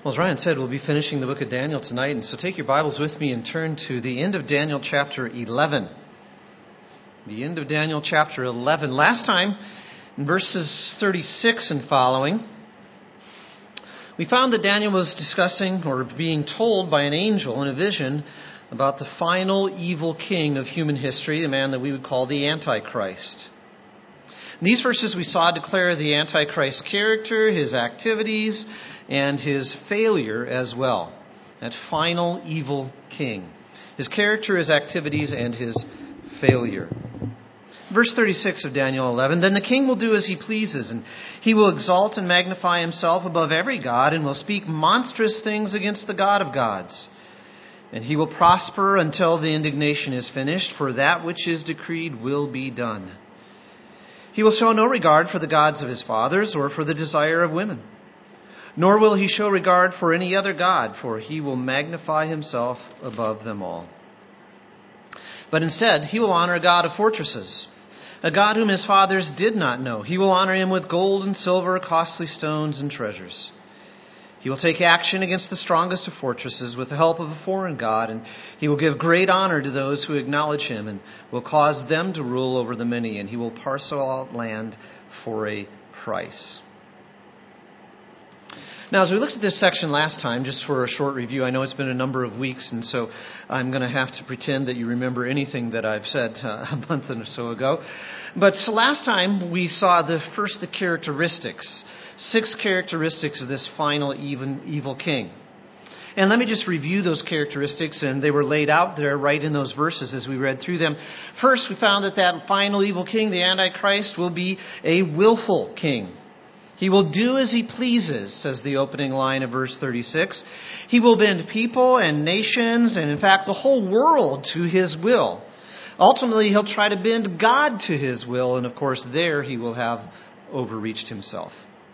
Well, as Ryan said, we'll be finishing the book of Daniel tonight, and so take your Bibles with me and turn to the end of Daniel chapter 11. The end of Daniel chapter 11. Last time, in verses 36 and following, we found that Daniel was discussing or being told by an angel in a vision about the final evil king of human history, the man that we would call the Antichrist. In these verses we saw declare the Antichrist's character, his activities, and his failure as well. That final evil king. His character, his activities, and his failure. Verse 36 of Daniel 11, "Then the king will do as he pleases, and he will exalt and magnify himself above every god, and will speak monstrous things against the God of gods. And he will prosper until the indignation is finished, for that which is decreed will be done. He will show no regard for the gods of his fathers, or for the desire of women. Nor will he show regard for any other god, for he will magnify himself above them all. But instead, he will honor a God of fortresses, a God whom his fathers did not know. He will honor him with gold and silver, costly stones and treasures. He will take action against the strongest of fortresses with the help of a foreign god, and he will give great honor to those who acknowledge him and will cause them to rule over the many, and he will parcel out land for a price." Now, as we looked at this section last time, just for a short review, I know it's been a number of weeks, and so I'm going to have to pretend that you remember anything that I've said a month or so ago. But so last time, we saw the characteristics, 6 characteristics of this final evil king. And let me just review those characteristics, and they were laid out there right in those verses as we read through them. First, we found that final evil king, the Antichrist, will be a willful king. He will do as he pleases, says the opening line of verse 36. He will bend people and nations, and in fact the whole world, to his will. Ultimately, he'll try to bend God to his will, and of course there he will have overreached himself.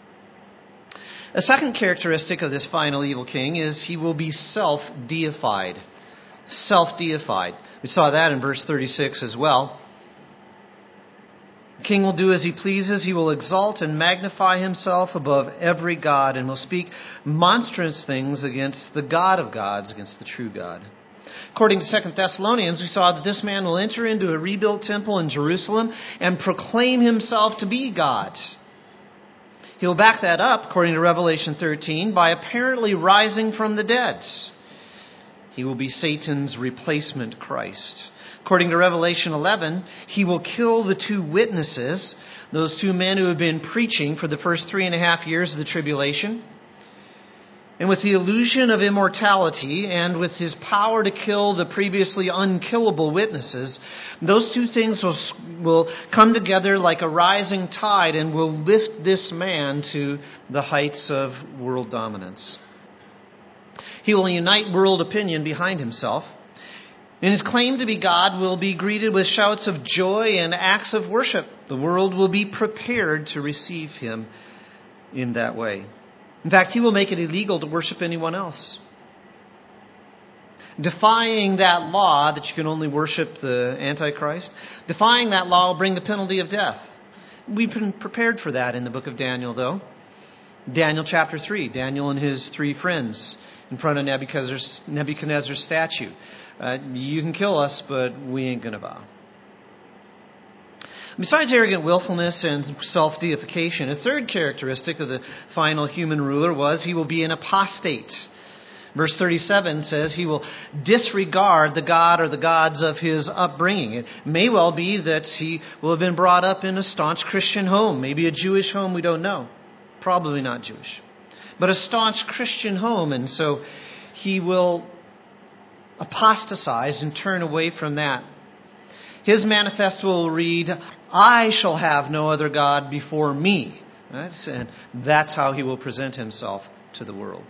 A second characteristic of this final evil king is he will be self-deified. Self-deified. We saw that in verse 36 as well. The king will do as he pleases. He will exalt and magnify himself above every god, and will speak monstrous things against the God of gods, against the true God. According to 2 Thessalonians, we saw that this man will enter into a rebuilt temple in Jerusalem and proclaim himself to be God. He'll back that up, according to Revelation 13, by apparently rising from the dead. He will be Satan's replacement Christ. According to Revelation 11, he will kill the 2 witnesses, those 2 men who have been preaching for the first 3.5 years of the tribulation. And with the illusion of immortality and with his power to kill the previously unkillable witnesses, those 2 things will come together like a rising tide and will lift this man to the heights of world dominance. He will unite world opinion behind himself. And his claim to be God will be greeted with shouts of joy and acts of worship. The world will be prepared to receive him in that way. In fact, he will make it illegal to worship anyone else. Defying that law that you can only worship the Antichrist, defying that law will bring the penalty of death. We've been prepared for that in the book of Daniel, though. Daniel chapter 3, Daniel and his 3 friends in front of Nebuchadnezzar's statue. You can kill us, but we ain't going to bow. Besides arrogant willfulness and self-deification, a third characteristic of the final human ruler was he will be an apostate. Verse 37 says he will disregard the God or the gods of his upbringing. It may well be that he will have been brought up in a staunch Christian home, maybe a Jewish home, we don't know. Probably not Jewish. But a staunch Christian home, and so he will apostatize and turn away from that. His manifesto will read, "I shall have no other God before me." And that's how he will present himself to the world.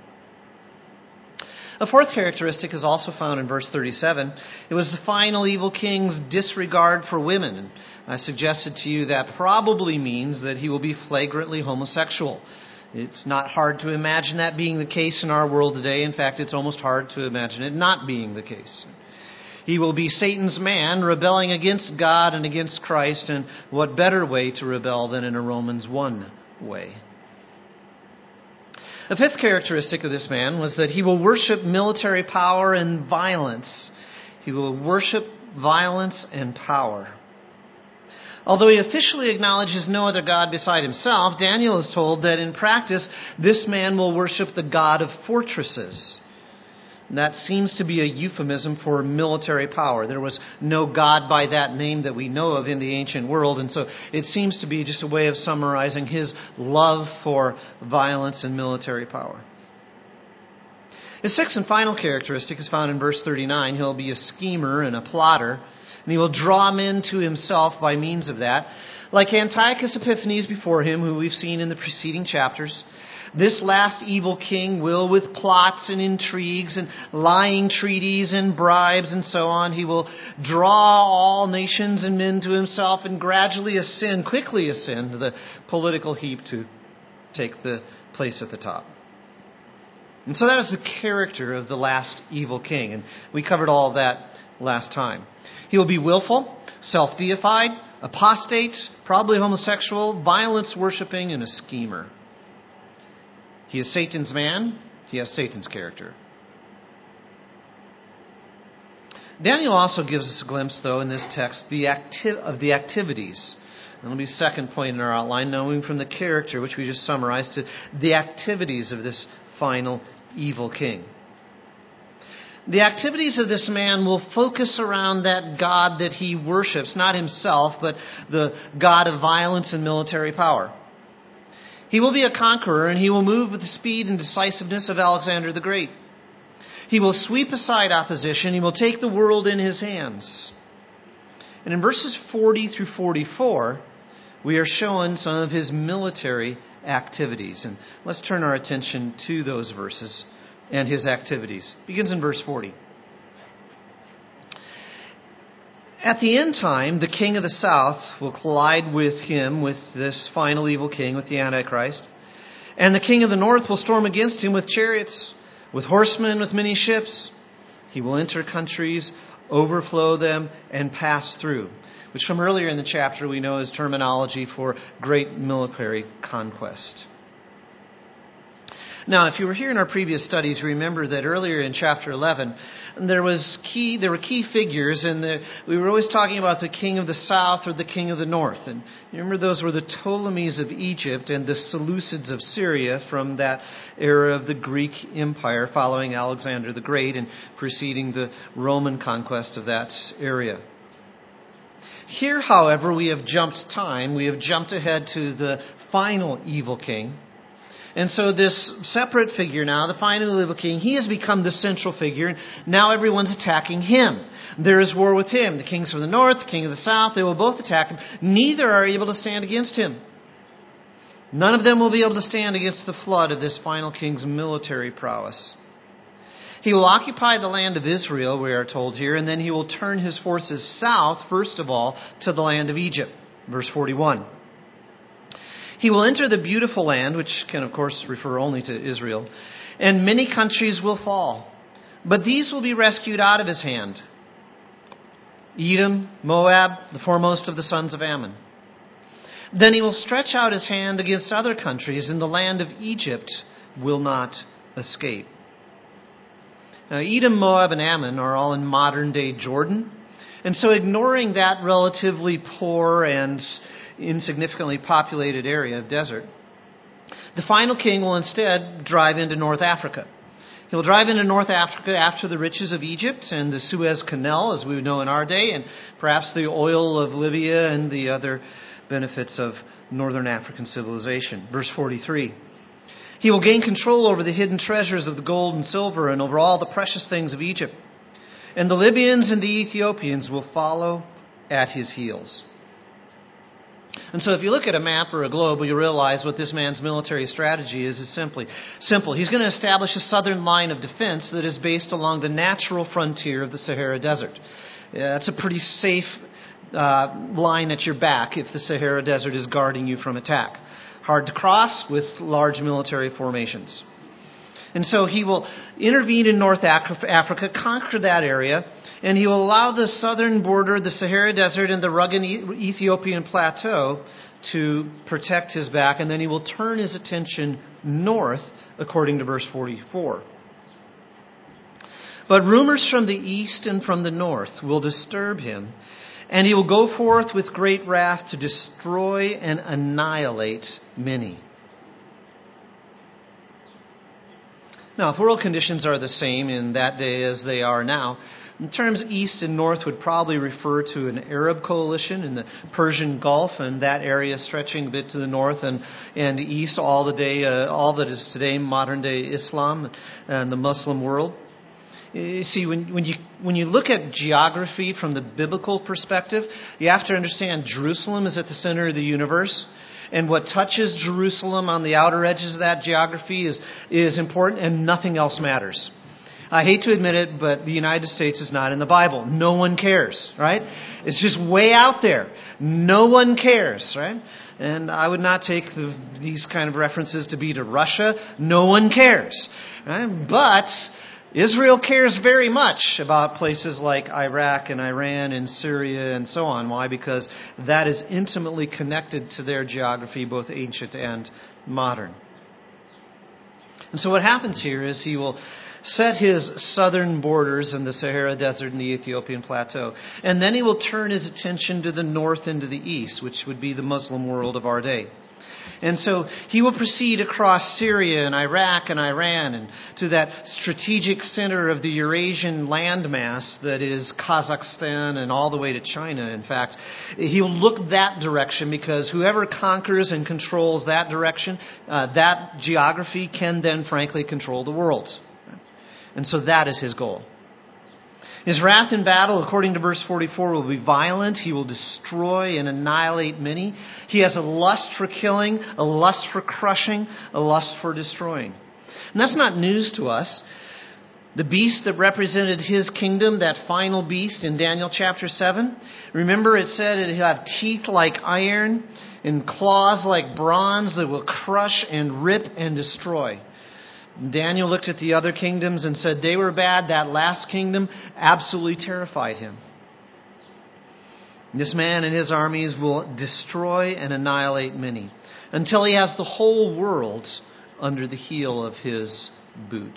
A fourth characteristic is also found in verse 37. It was the final evil king's disregard for women. I suggested to you that probably means that he will be flagrantly homosexual. It's not hard to imagine that being the case in our world today. In fact, it's almost hard to imagine it not being the case. He will be Satan's man, rebelling against God and against Christ. And what better way to rebel than in a Romans 1 way? The fifth characteristic of this man was that he will worship military power and violence. He will worship violence and power. Although he officially acknowledges no other God beside himself, Daniel is told that in practice, this man will worship the God of fortresses. And that seems to be a euphemism for military power. There was no God by that name that we know of in the ancient world, and so it seems to be just a way of summarizing his love for violence and military power. His sixth and final characteristic is found in verse 39. He'll be a schemer and a plotter, and he will draw men to himself by means of that. Like Antiochus Epiphanes before him, who we've seen in the preceding chapters, this last evil king will, with plots and intrigues and lying treaties and bribes and so on, he will draw all nations and men to himself and gradually quickly ascend to the political heap to take the place at the top. And so that is the character of the last evil king, and we covered all of that last time. He will be willful, self-deified, apostate, probably homosexual, violence-worshipping, and a schemer. He is Satan's man. He has Satan's character. Daniel also gives us a glimpse, though, in this text, of the activities. And that'll be the second point in our outline, knowing from the character, which we just summarized, to the activities of this final evil king. The activities of this man will focus around that God that he worships, not himself, but the God of violence and military power. He will be a conqueror, and he will move with the speed and decisiveness of Alexander the Great. He will sweep aside opposition. He will take the world in his hands. And in verses 40 through 44, we are shown some of his military activities. And let's turn our attention to those verses and his activities. It begins in verse 40. At the end time, the king of the south will collide with him, with this final evil king, with the Antichrist. And the king of the north will storm against him with chariots, with horsemen, with many ships. He will enter countries, overflow them, and pass through, which from earlier in the chapter we know is terminology for great military conquest. Now, if you were here in our previous studies, remember that earlier in chapter 11, there were key figures, and we were always talking about the king of the south or the king of the north. And you remember those were the Ptolemies of Egypt and the Seleucids of Syria from that era of the Greek Empire following Alexander the Great and preceding the Roman conquest of that area. Here, however, we have jumped time. We have jumped ahead to the final evil king. And so this separate figure now, the final evil king, he has become the central figure. And now everyone's attacking him. There is war with him. The kings from the north, the king of the south, they will both attack him. Neither are able to stand against him. None of them will be able to stand against the flood of this final king's military prowess. He will occupy the land of Israel, we are told here, and then he will turn his forces south, first of all, to the land of Egypt. Verse 41. He will enter the beautiful land, which can, of course, refer only to Israel, and many countries will fall. But these will be rescued out of his hand. Edom, Moab, the foremost of the sons of Ammon. Then he will stretch out his hand against other countries, and the land of Egypt will not escape. Now, Edom, Moab, and Ammon are all in modern-day Jordan. And so ignoring that relatively poor and insignificantly populated area of desert, the final king will instead drive into North Africa. He'll drive into North Africa after the riches of Egypt and the Suez Canal, as we would know in our day, and perhaps the oil of Libya and the other benefits of northern African civilization. Verse 43. He will gain control over the hidden treasures of the gold and silver and over all the precious things of Egypt. And the Libyans and the Ethiopians will follow at his heels. And so if you look at a map or a globe, you realize what this man's military strategy is simple. He's going to establish a southern line of defense that is based along the natural frontier of the Sahara Desert. That's a pretty safe line at your back if the Sahara Desert is guarding you from attack. Hard to cross with large military formations. And so he will intervene in North Africa, conquer that area, and he will allow the southern border, the Sahara Desert, and the rugged Ethiopian plateau to protect his back, and then he will turn his attention north, according to verse 44. But rumors from the east and from the north will disturb him, and he will go forth with great wrath to destroy and annihilate many. Now, if world conditions are the same in that day as they are now, the terms east and north would probably refer to an Arab coalition in the Persian Gulf and that area stretching a bit to the north and east, all that is today modern day Islam and the Muslim world. You see, when you look at geography from the biblical perspective, you have to understand Jerusalem is at the center of the universe. And what touches Jerusalem on the outer edges of that geography is important, and nothing else matters. I hate to admit it, but the United States is not in the Bible. No one cares, right? It's just way out there. No one cares, right? And I would not take these kind of references to be to Russia. No one cares, right? But Israel cares very much about places like Iraq and Iran and Syria and so on. Why? Because that is intimately connected to their geography, both ancient and modern. And so what happens here is he will set his southern borders in the Sahara Desert and the Ethiopian Plateau. And then he will turn his attention to the north and to the east, which would be the Muslim world of our day. And so he will proceed across Syria and Iraq and Iran and to that strategic center of the Eurasian landmass that is Kazakhstan and all the way to China. In fact, he will look that direction because whoever conquers and controls that direction, that geography can then frankly control the world. And so that is his goal. His wrath in battle, according to verse 44, will be violent. He will destroy and annihilate many. He has a lust for killing, a lust for crushing, a lust for destroying. And that's not news to us. The beast that represented his kingdom, that final beast in Daniel chapter 7, remember it said he'll have teeth like iron and claws like bronze that will crush and rip and destroy. Daniel looked at the other kingdoms and said they were bad. That last kingdom absolutely terrified him. This man and his armies will destroy and annihilate many until he has the whole world under the heel of his boot.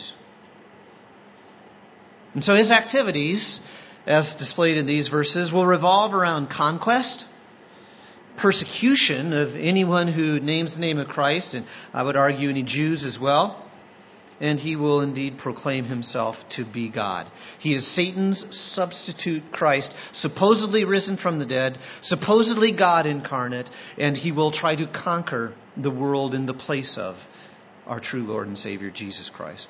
And so his activities, as displayed in these verses, will revolve around conquest, persecution of anyone who names the name of Christ, and I would argue any Jews as well. And he will indeed proclaim himself to be God. He is Satan's substitute Christ, supposedly risen from the dead, supposedly God incarnate, and he will try to conquer the world in the place of our true Lord and Savior, Jesus Christ.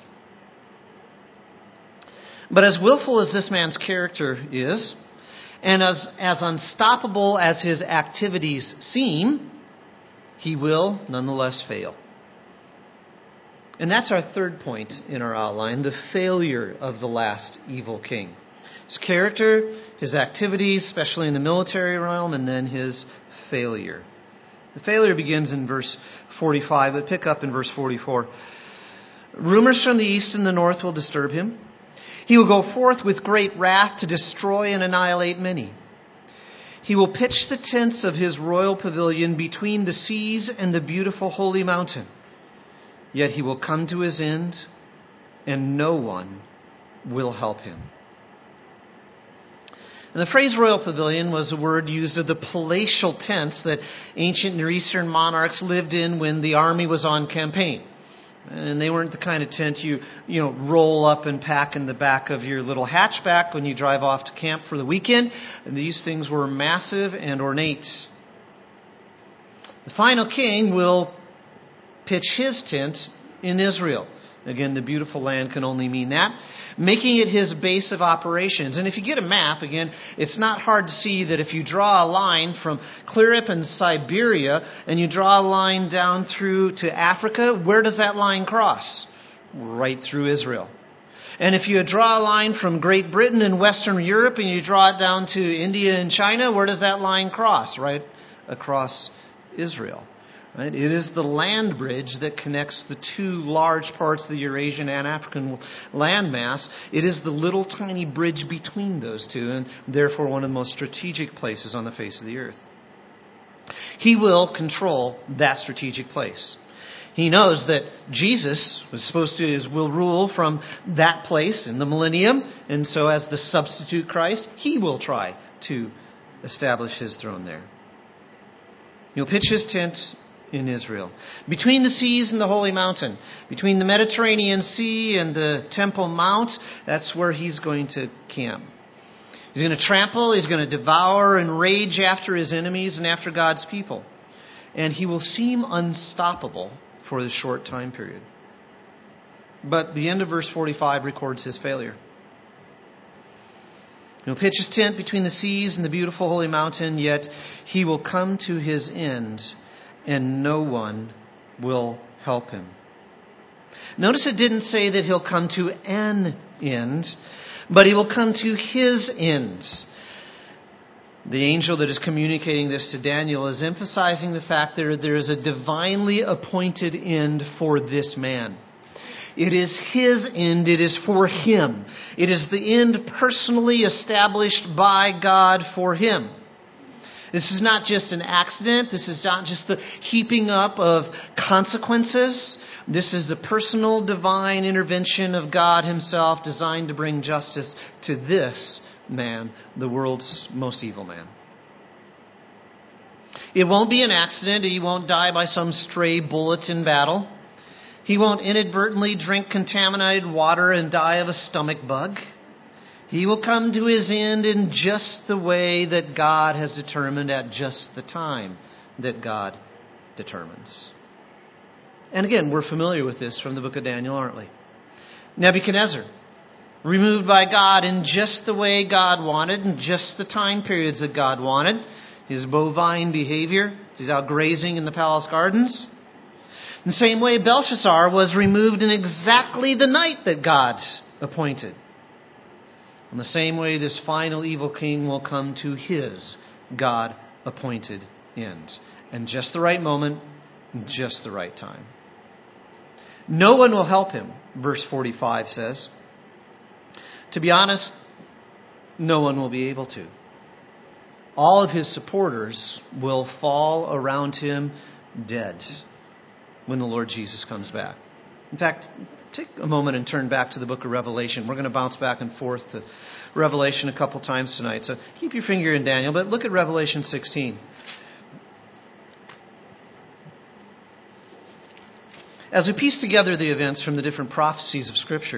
But as willful as this man's character is, and as unstoppable as his activities seem, he will nonetheless fail. And that's our third point in our outline, the failure of the last evil king. His character, his activities, especially in the military realm, and then his failure. The failure begins in verse 45, but pick up in verse 44. Rumors from the east and the north will disturb him. He will go forth with great wrath to destroy and annihilate many. He will pitch the tents of his royal pavilion between the seas and the beautiful holy mountain. Yet he will come to his end, and no one will help him. And the phrase royal pavilion was a word used of the palatial tents that ancient Near Eastern monarchs lived in when the army was on campaign. And they weren't the kind of tent you roll up and pack in the back of your little hatchback when you drive off to camp for the weekend. And these things were massive and ornate. The final king will pitch his tent in Israel. Again, the beautiful land can only mean that. Making it his base of operations. And if you get a map, again, it's not hard to see that if you draw a line from clear up in Siberia and you draw a line down through to Africa, where does that line cross? Right through Israel. And if you draw a line from Great Britain and Western Europe and you draw it down to India and China, where does that line cross? Right across Israel. Right? It is the land bridge that connects the two large parts of the Eurasian and African landmass. It is the little tiny bridge between those two, and therefore one of the most strategic places on the face of the earth. He will control that strategic place. He knows that Jesus will rule from that place in the millennium, and so as the substitute Christ, He will try to establish His throne there. He'll pitch His tent in Israel, between the seas and the holy mountain, between the Mediterranean Sea and the Temple Mount. That's where He's going to camp. He's going to trample, He's going to devour and rage after His enemies and after God's people. And He will seem unstoppable for the short time period. But the end of verse 45 records His failure. He'll pitch His tent between the seas and the beautiful holy mountain, yet He will come to His end, and no one will help Him. Notice it didn't say that He'll come to an end, but He will come to His end. The angel that is communicating this to Daniel is emphasizing the fact that there is a divinely appointed end for this man. It is His end. It is for him. It is the end personally established by God for him. This is not just an accident. This is not just the heaping up of consequences. This is the personal divine intervention of God Himself, designed to bring justice to this man, the world's most evil man. It won't be an accident. He won't die by some stray bullet in battle. He won't inadvertently drink contaminated water and die of a stomach bug. He will come to his end in just the way that God has determined, at just the time that God determines. And again, we're familiar with this from the book of Daniel, aren't we? Nebuchadnezzar, removed by God in just the way God wanted, in just the time periods that God wanted. His bovine behavior, he's out grazing in the palace gardens. In the same way, Belshazzar was removed in exactly the night that God appointed. In the same way, this final evil king will come to his God-appointed end. And just the right moment, just the right time. No one will help him, verse 45 says. To be honest, no one will be able to. All of his supporters will fall around him dead when the Lord Jesus comes back. In fact, take a moment and turn back to the book of Revelation. We're going to bounce back and forth to Revelation a couple times tonight. So keep your finger in Daniel, but look at Revelation 16. As we piece together the events from the different prophecies of Scripture,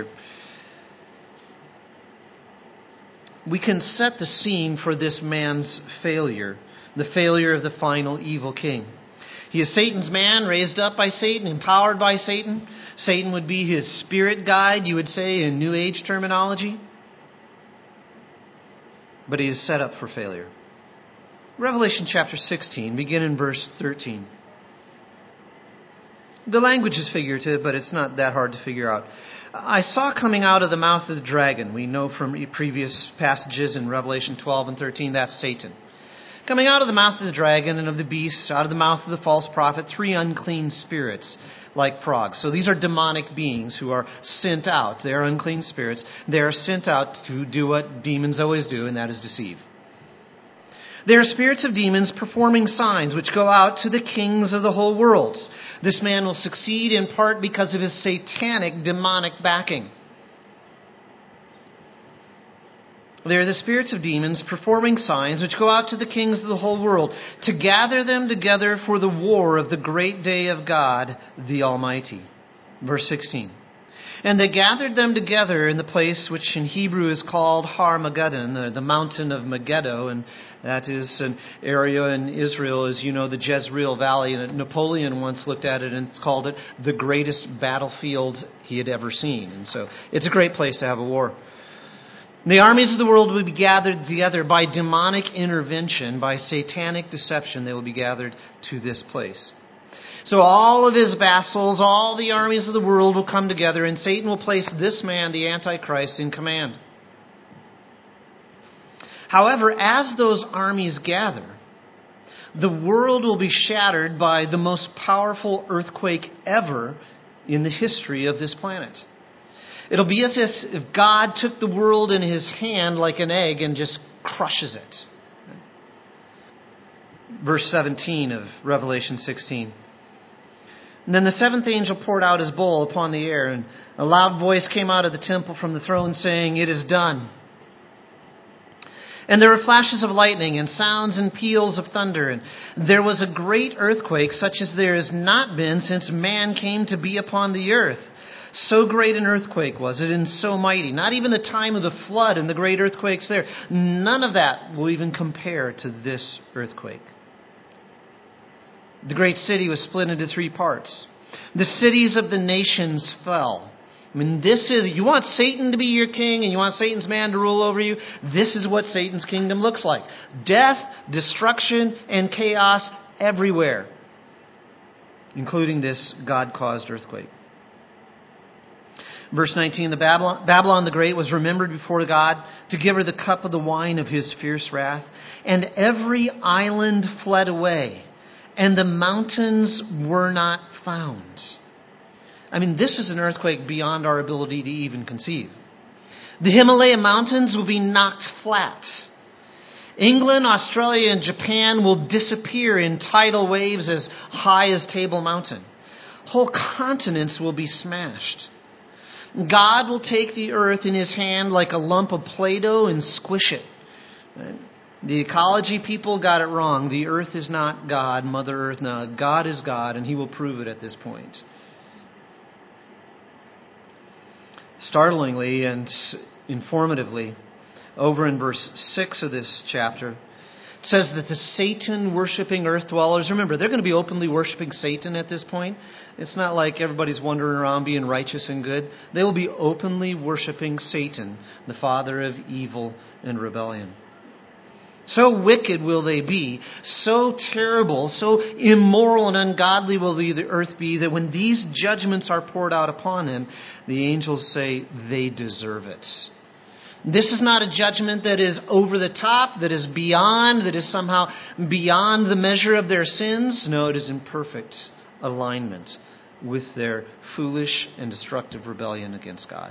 we can set the scene for this man's failure, the failure of the final evil king. He is Satan's man, raised up by Satan, empowered by Satan. Satan would be his spirit guide, you would say, in New Age terminology. But he is set up for failure. Revelation chapter 16, begin in verse 13. The language is figurative, but it's not that hard to figure out. I saw coming out of the mouth of the dragon. We know from previous passages in Revelation 12 and 13, that's Satan. Coming out of the mouth of the dragon and of the beast, out of the mouth of the false prophet, 3 unclean spirits like frogs. So these are demonic beings who are sent out. They are unclean spirits. They are sent out to do what demons always do, and that is deceive. They are spirits of demons performing signs which go out to the kings of the whole world. This man will succeed in part because of his satanic, demonic backing. They are the spirits of demons performing signs which go out to the kings of the whole world to gather them together for the war of the great day of God, the Almighty. Verse 16. And they gathered them together in the place which in Hebrew is called Har Magedon, the mountain of Megiddo, and that is an area in Israel, as you know, the Jezreel Valley. And Napoleon once looked at it and called it the greatest battlefield he had ever seen. And so it's a great place to have a war. The armies of the world will be gathered together by demonic intervention, by satanic deception. They will be gathered to this place. So all of his vassals, all the armies of the world will come together, and Satan will place this man, the Antichrist, in command. However, as those armies gather, the world will be shattered by the most powerful earthquake ever in the history of this planet. It'll be as if God took the world in His hand like an egg and just crushes it. Verse 17 of Revelation 16. And then the seventh angel poured out his bowl upon the air, and a loud voice came out of the temple from the throne saying, "It is done." And there were flashes of lightning and sounds and peals of thunder. And there was a great earthquake, such as there has not been since man came to be upon the earth. So great an earthquake was it, and so mighty. Not even the time of the flood and the great earthquakes there. None of that will even compare to this earthquake. The great city was split into 3 parts. The cities of the nations fell. I mean, you want Satan to be your king and you want Satan's man to rule over you, this is what Satan's kingdom looks like. Death, destruction, and chaos everywhere, including this God-caused earthquake. Verse 19, Babylon the Great was remembered before God to give her the cup of the wine of his fierce wrath, and every island fled away, and the mountains were not found. I mean, this is an earthquake beyond our ability to even conceive. The Himalaya mountains will be knocked flat. England, Australia, and Japan will disappear in tidal waves as high as Table Mountain. Whole continents will be smashed. God will take the earth in his hand like a lump of Play-Doh and squish it. The ecology people got it wrong. The earth is not God, Mother Earth. No, God is God, and he will prove it at this point. Startlingly and informatively, over in verse 6 of this chapter, it says that the Satan-worshipping earth dwellers, remember, they're going to be openly worshiping Satan at this point. It's not like everybody's wandering around being righteous and good. They will be openly worshiping Satan, the father of evil and rebellion. So wicked will they be, so terrible, so immoral and ungodly will the earth be, that when these judgments are poured out upon them, the angels say they deserve it. This is not a judgment that is over the top, that is beyond, that is somehow beyond the measure of their sins. No, it is in perfect alignment with their foolish and destructive rebellion against God.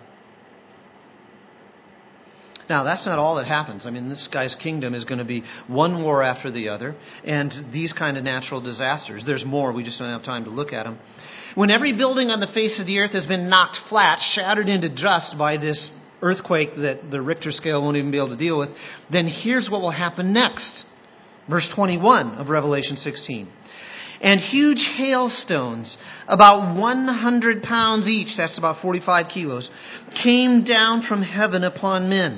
Now, that's not all that happens. I mean, this guy's kingdom is going to be one war after the other, and these kind of natural disasters. There's more. We just don't have time to look at them. When every building on the face of the earth has been knocked flat, shattered into dust by this earthquake that the Richter scale won't even be able to deal with, then here's what will happen next. Verse 21 of Revelation 16. And huge hailstones, about 100 pounds each, that's about 45 kilos, came down from heaven upon men.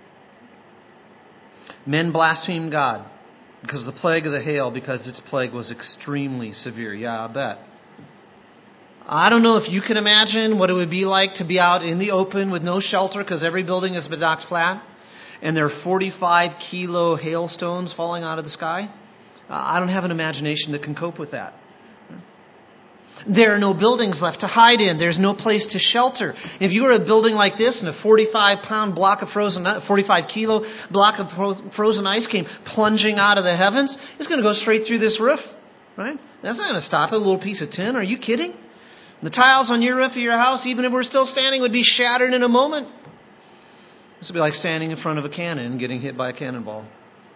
Men blasphemed God because of the plague of the hail, because its plague was extremely severe. Yeah, I bet. I don't know if you can imagine what it would be like to be out in the open with no shelter because every building has been knocked flat and there are 45 kilo hailstones falling out of the sky. I don't have an imagination that can cope with that. There are no buildings left to hide in. There's no place to shelter. If you were a building like this and a 45 kilo block of frozen ice came plunging out of the heavens, it's going to go straight through this roof, right? That's not going to stop it. A little piece of tin. Are you kidding? The tiles on your roof of your house, even if we're still standing, would be shattered in a moment. This would be like standing in front of a cannon and getting hit by a cannonball.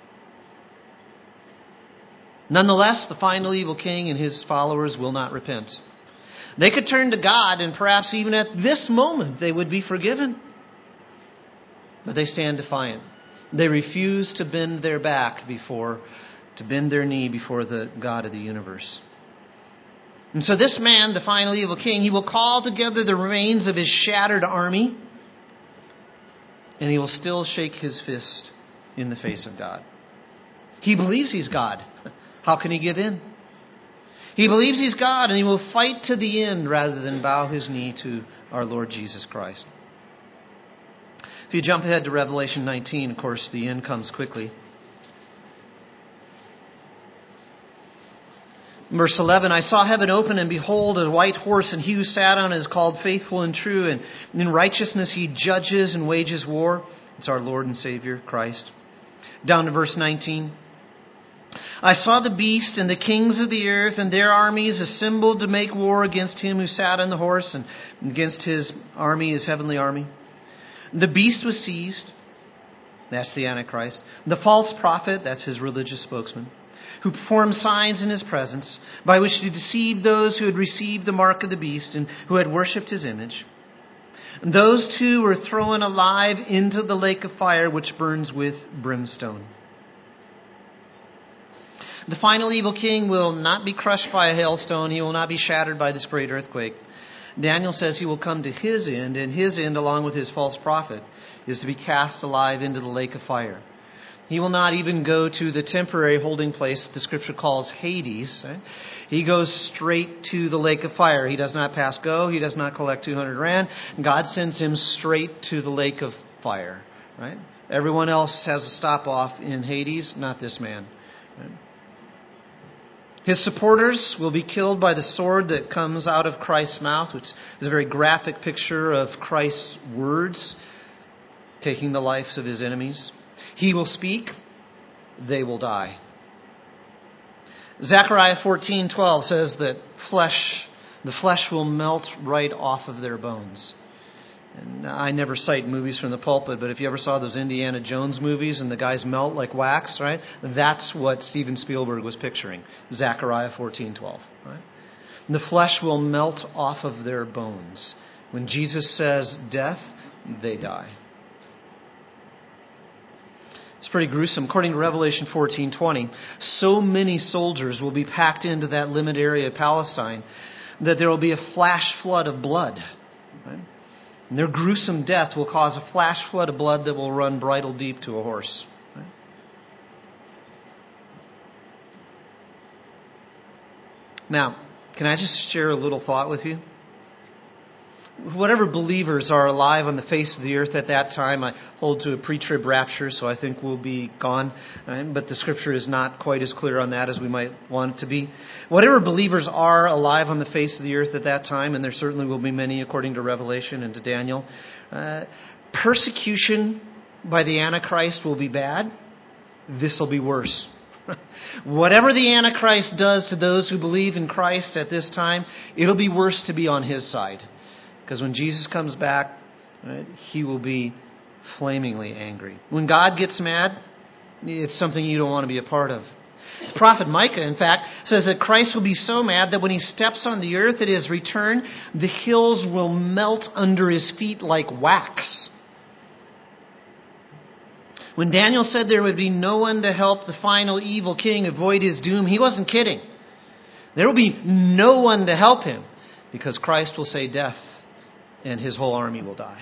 Nonetheless, the final evil king and his followers will not repent. They could turn to God, and perhaps even at this moment they would be forgiven. But they stand defiant. They refuse to bend their knee before the God of the universe. And so this man, the final evil king, he will call together the remains of his shattered army, and he will still shake his fist in the face of God. He believes he's God. How can he give in? He believes he's God, and he will fight to the end rather than bow his knee to our Lord Jesus Christ. If you jump ahead to Revelation 19, of course, the end comes quickly. Verse 11, I saw heaven open, and behold, a white horse, and he who sat on it is called Faithful and True, and in righteousness he judges and wages war. It's our Lord and Savior, Christ. Down to verse 19. I saw the beast and the kings of the earth and their armies assembled to make war against him who sat on the horse, and against his army, his heavenly army. The beast was seized. That's the Antichrist. The false prophet, that's his religious spokesman. who performed signs in his presence, by which to deceive those who had received the mark of the beast and who had worshipped his image. And those two were thrown alive into the lake of fire, which burns with brimstone. The final evil king will not be crushed by a hailstone. He will not be shattered by this great earthquake. Daniel says he will come to his end, and his end, along with his false prophet, is to be cast alive into the lake of fire. He will not even go to the temporary holding place that the Scripture calls Hades. Right? He goes straight to the lake of fire. He does not pass go. He does not collect 200 rand. God sends him straight to the lake of fire. Right? Everyone else has a stop off in Hades, not this man. Right? His supporters will be killed by the sword that comes out of Christ's mouth, which is a very graphic picture of Christ's words, taking the lives of his enemies. He will speak, they will die. Zechariah 14:12 says that the flesh will melt right off of their bones. And I never cite movies from the pulpit, but if you ever saw those Indiana Jones movies and the guys melt like wax, right? That's what Steven Spielberg was picturing. Zechariah 14:12, right? And the flesh will melt off of their bones. When Jesus says death, they die. It's pretty gruesome. According to Revelation 14:20, so many soldiers will be packed into that limited area of Palestine that there will be a flash flood of blood. Right? And their gruesome death will cause a flash flood of blood that will run bridle deep to a horse. Right? Now, can I just share a little thought with you? Whatever believers are alive on the face of the earth at that time, I hold to a pre-trib rapture, so I think we'll be gone. Right? But the Scripture is not quite as clear on that as we might want it to be. Whatever believers are alive on the face of the earth at that time, and there certainly will be many according to Revelation and to Daniel, persecution by the Antichrist will be bad. This will be worse. Whatever the Antichrist does to those who believe in Christ at this time, it'll be worse to be on his side. Because when Jesus comes back, right, he will be flamingly angry. When God gets mad, it's something you don't want to be a part of. The prophet Micah, in fact, says that Christ will be so mad that when he steps on the earth at his return, the hills will melt under his feet like wax. When Daniel said there would be no one to help the final evil king avoid his doom, he wasn't kidding. There will be no one to help him because Christ will say death and his whole army will die.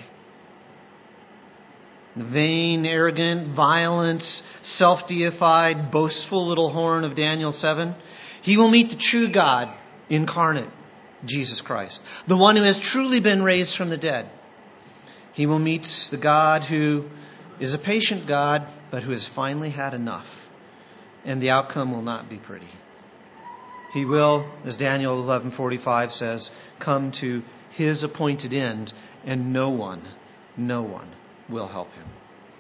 The vain, arrogant, violent, self-deified, boastful little horn of Daniel 7, he will meet the true God incarnate, Jesus Christ, the one who has truly been raised from the dead. He will meet the God who is a patient God, but who has finally had enough. And the outcome will not be pretty. He will, as Daniel 11:45 says, come to his appointed end, and no one will help him.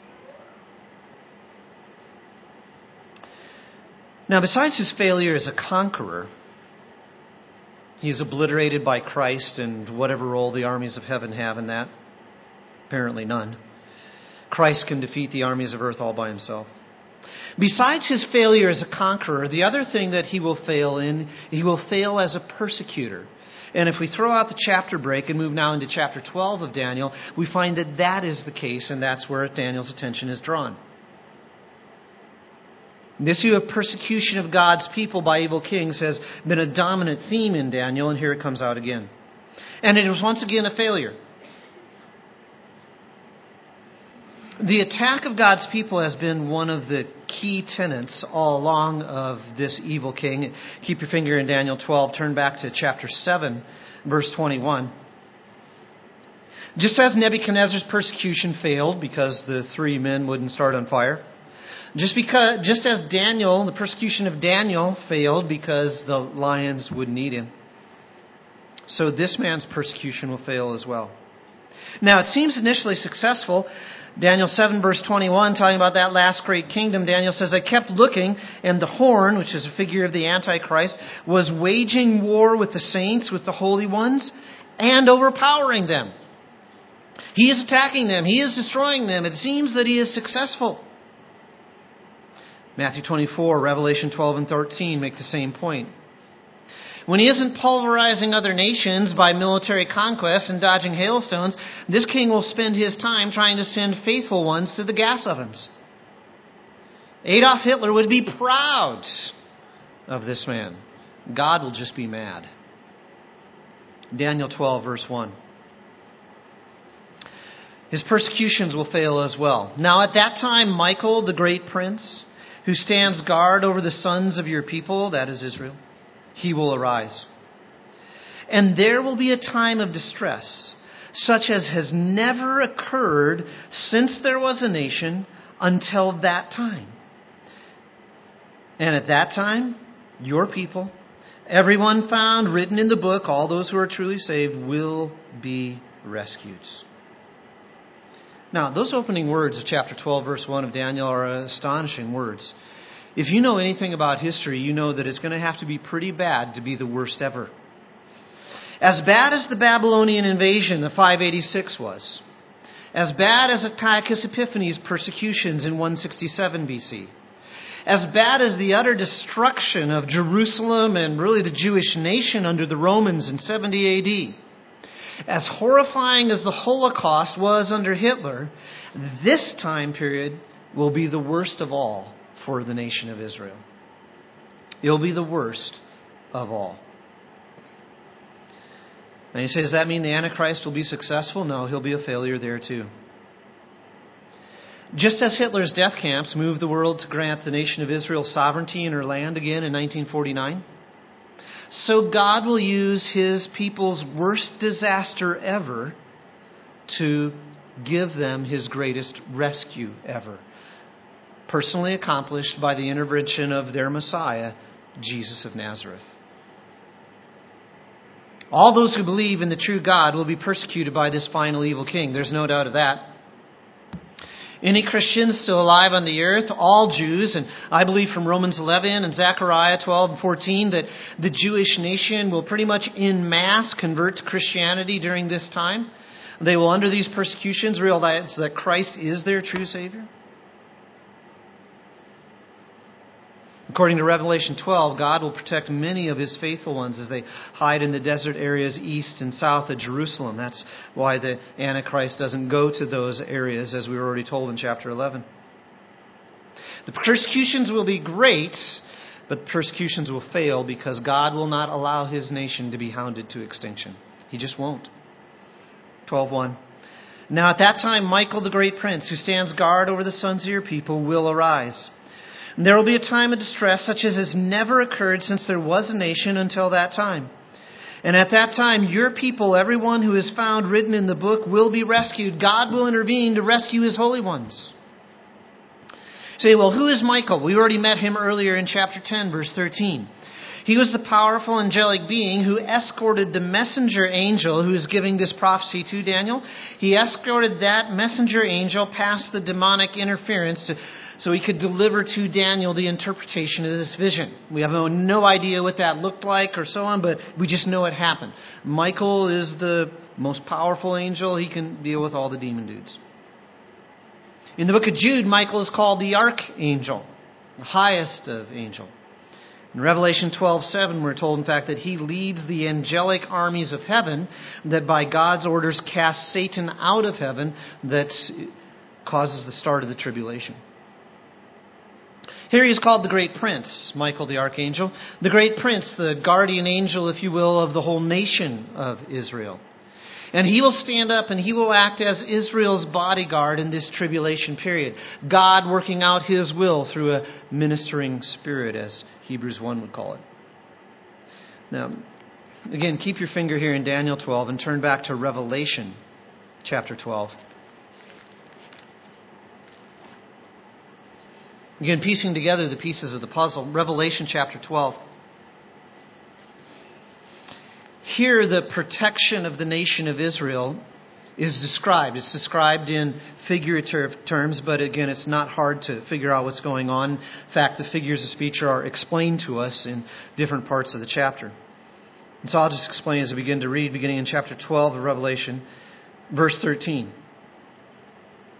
Now, besides his failure as a conqueror, he is obliterated by Christ and whatever role the armies of heaven have in that. Apparently none. Christ can defeat the armies of earth all by himself. Besides his failure as a conqueror, the other thing that he will fail in, he will fail as a persecutor. And if we throw out the chapter break and move now into chapter 12 of Daniel, we find that that is the case, and that's where Daniel's attention is drawn. This issue of persecution of God's people by evil kings has been a dominant theme in Daniel, and here it comes out again. And it was once again a failure. The attack of God's people has been one of the key tenets all along of this evil king. Keep your finger in Daniel 12. Turn back to chapter 7, verse 21. Just as Nebuchadnezzar's persecution failed because the three men wouldn't start on fire, just as Daniel, the persecution of Daniel failed because the lions wouldn't eat him, so this man's persecution will fail as well. Now, it seems initially successful. Daniel 7 verse 21, talking about that last great kingdom, Daniel says, I kept looking, and the horn, which is a figure of the Antichrist, was waging war with the saints, with the holy ones, and overpowering them. He is attacking them. He is destroying them. It seems that he is successful. Matthew 24, Revelation 12 and 13 make the same point. When he isn't pulverizing other nations by military conquest and dodging hailstones, this king will spend his time trying to send faithful ones to the gas ovens. Adolf Hitler would be proud of this man. God will just be mad. Daniel 12, verse 1. His persecutions will fail as well. Now at that time, Michael, the great prince, who stands guard over the sons of your people, that is Israel, he will arise. And there will be a time of distress, such as has never occurred since there was a nation until that time. And at that time, your people, everyone found written in the book, all those who are truly saved, will be rescued. Now, those opening words of chapter 12, verse 1 of Daniel are astonishing words. If you know anything about history, you know that it's going to have to be pretty bad to be the worst ever. As bad as the Babylonian invasion of 586 was, as bad as Antiochus Epiphanes' persecutions in 167 BC, as bad as the utter destruction of Jerusalem and really the Jewish nation under the Romans in 70 AD, as horrifying as the Holocaust was under Hitler, this time period will be the worst of all for the nation of Israel. It'll be the worst of all. And you say, does that mean the Antichrist will be successful? No, he'll be a failure there too. Just as Hitler's death camps moved the world to grant the nation of Israel sovereignty in her land again in 1949, so God will use His people's worst disaster ever to give them His greatest rescue ever, personally accomplished by the intervention of their Messiah, Jesus of Nazareth. All those who believe in the true God will be persecuted by this final evil king. There's no doubt of that. Any Christians still alive on the earth, all Jews, and I believe from Romans 11 and Zechariah 12 and 14 that the Jewish nation will pretty much en masse convert to Christianity during this time. They will, under these persecutions, realize that Christ is their true Savior. According to Revelation 12, God will protect many of His faithful ones as they hide in the desert areas east and south of Jerusalem. That's why the Antichrist doesn't go to those areas, as we were already told in chapter 11. The persecutions will be great, but the persecutions will fail because God will not allow His nation to be hounded to extinction. He just won't. 12:1. Now at that time, Michael, the great prince, who stands guard over the sons of your people, will arise. There will be a time of distress such as has never occurred since there was a nation until that time. And at that time, your people, everyone who is found written in the book, will be rescued. God will intervene to rescue His holy ones. You say, well, who is Michael? We already met him earlier in chapter 10, verse 13. He was the powerful angelic being who escorted the messenger angel who is giving this prophecy to Daniel. He escorted that messenger angel past the demonic interference so he could deliver to Daniel the interpretation of this vision. We have no idea what that looked like or so on, but we just know it happened. Michael is the most powerful angel. He can deal with all the demon dudes. In the book of Jude, Michael is called the archangel, the highest of angels. In Revelation 12:7, we're told, in fact, that he leads the angelic armies of heaven that by God's orders cast Satan out of heaven that causes the start of the tribulation. Here he is called the Great Prince, Michael the Archangel. The Great Prince, the guardian angel, if you will, of the whole nation of Israel. And he will stand up and he will act as Israel's bodyguard in this tribulation period. God working out His will through a ministering spirit, as Hebrews 1 would call it. Now, again, keep your finger here in Daniel 12 and turn back to Revelation chapter 12. Again, piecing together the pieces of the puzzle. Revelation chapter 12. Here, the protection of the nation of Israel is described. It's described in figurative terms, but again, it's not hard to figure out what's going on. In fact, the figures of speech are explained to us in different parts of the chapter. And so I'll just explain as I begin to read, beginning in chapter 12 of Revelation, verse 13.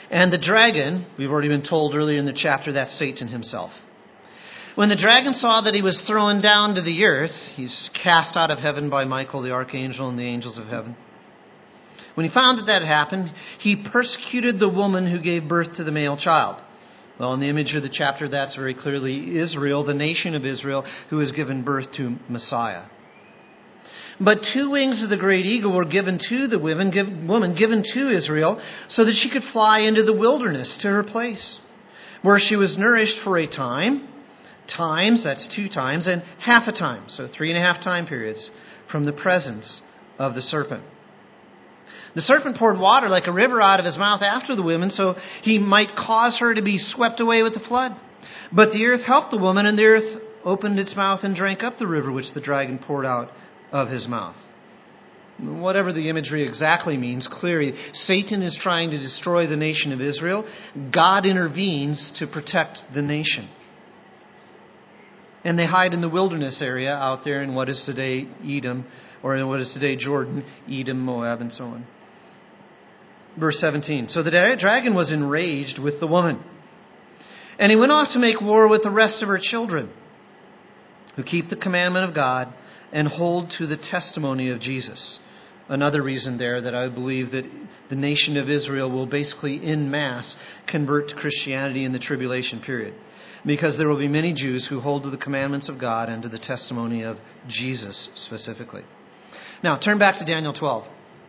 And the dragon, we've already been told earlier in the chapter, that's Satan himself. When the dragon saw that he was thrown down to the earth, he's cast out of heaven by Michael, the archangel, and the angels of heaven. When he found that had happened, he persecuted the woman who gave birth to the male child. Well, in the image of the chapter, that's very clearly Israel, the nation of Israel, who has given birth to Messiah. But 2 wings of the great eagle were given to the woman, given to Israel, so that she could fly into the wilderness to her place, where she was nourished for a time, times, that's 2 times, and half a time, so 3.5 time periods, from the presence of the serpent. The serpent poured water like a river out of his mouth after the woman, so he might cause her to be swept away with the flood. But the earth helped the woman, and the earth opened its mouth and drank up the river which the dragon poured out of his mouth. Whatever the imagery exactly means, clearly Satan is trying to destroy the nation of Israel. God intervenes to protect the nation. And they hide in the wilderness area out there in what is today Edom, or in what is today Jordan, Edom, Moab, and so on. Verse 17. So the dragon was enraged with the woman, and he went off to make war with the rest of her children, who keep the commandment of God and hold to the testimony of Jesus. Another reason there that I believe that the nation of Israel will basically en masse convert to Christianity in the tribulation period. Because there will be many Jews who hold to the commandments of God and to the testimony of Jesus specifically. Now, turn back to Daniel 12.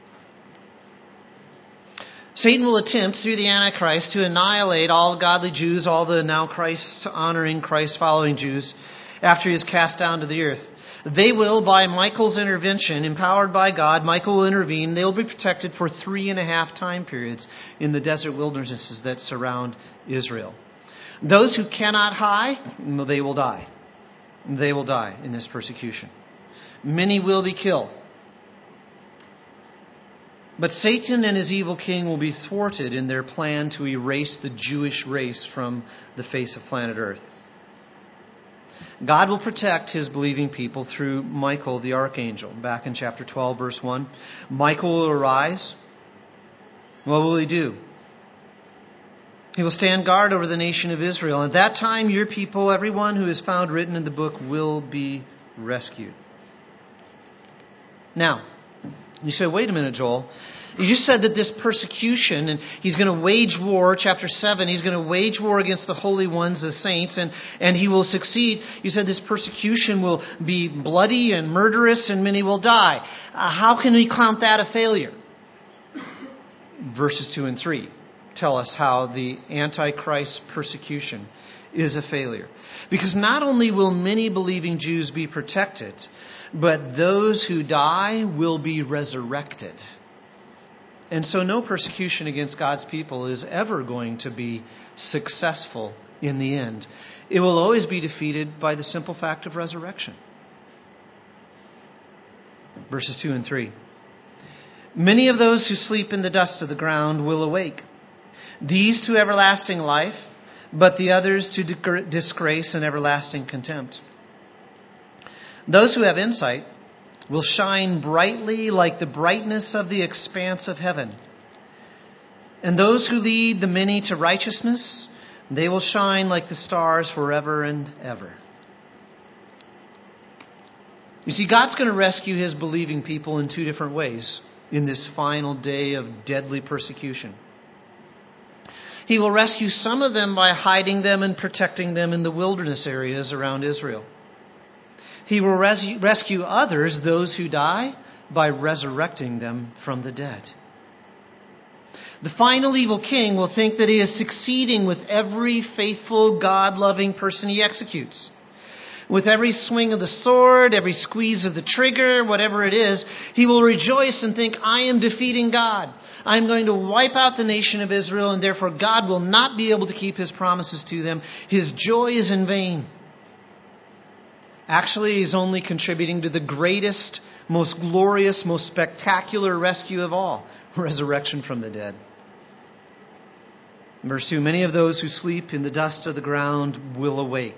Satan will attempt through the Antichrist to annihilate all godly Jews, all the now Christ-honoring, Christ-following Jews, after he is cast down to the earth. They will, by Michael's intervention, empowered by God, Michael will intervene. They will be protected for 3.5 time periods in the desert wildernesses that surround Israel. Those who cannot hide, they will die. They will die in this persecution. Many will be killed. But Satan and his evil king will be thwarted in their plan to erase the Jewish race from the face of planet Earth. God will protect his believing people through Michael the archangel. Back in chapter 12, verse 1. Michael will arise. What will he do? He will stand guard over the nation of Israel. At that time, your people, everyone who is found written in the book, will be rescued. Now, you say, wait a minute, Joel. You just said that this persecution, and he's going to wage war, chapter 7, he's going to wage war against the holy ones, the saints, and he will succeed. You said this persecution will be bloody and murderous, and many will die. How can we count that a failure? Verses 2 and 3 tell us how the Antichrist persecution is a failure. Because not only will many believing Jews be protected, but those who die will be resurrected. And so no persecution against God's people is ever going to be successful in the end. It will always be defeated by the simple fact of resurrection. Verses 2 and 3. Many of those who sleep in the dust of the ground will awake. These to everlasting life, but the others to disgrace and everlasting contempt. Those who have insight will shine brightly like the brightness of the expanse of heaven. And those who lead the many to righteousness, they will shine like the stars forever and ever. You see, God's going to rescue his believing people in 2 different ways in this final day of deadly persecution. He will rescue some of them by hiding them and protecting them in the wilderness areas around Israel. He will rescue others, those who die, by resurrecting them from the dead. The final evil king will think that he is succeeding with every faithful, God-loving person he executes. With every swing of the sword, every squeeze of the trigger, whatever it is, he will rejoice and think, I am defeating God. I'm going to wipe out the nation of Israel, and therefore God will not be able to keep his promises to them. His joy is in vain. Actually, he's only contributing to the greatest, most glorious, most spectacular rescue of all, resurrection from the dead. Verse 2, many of those who sleep in the dust of the ground will awake.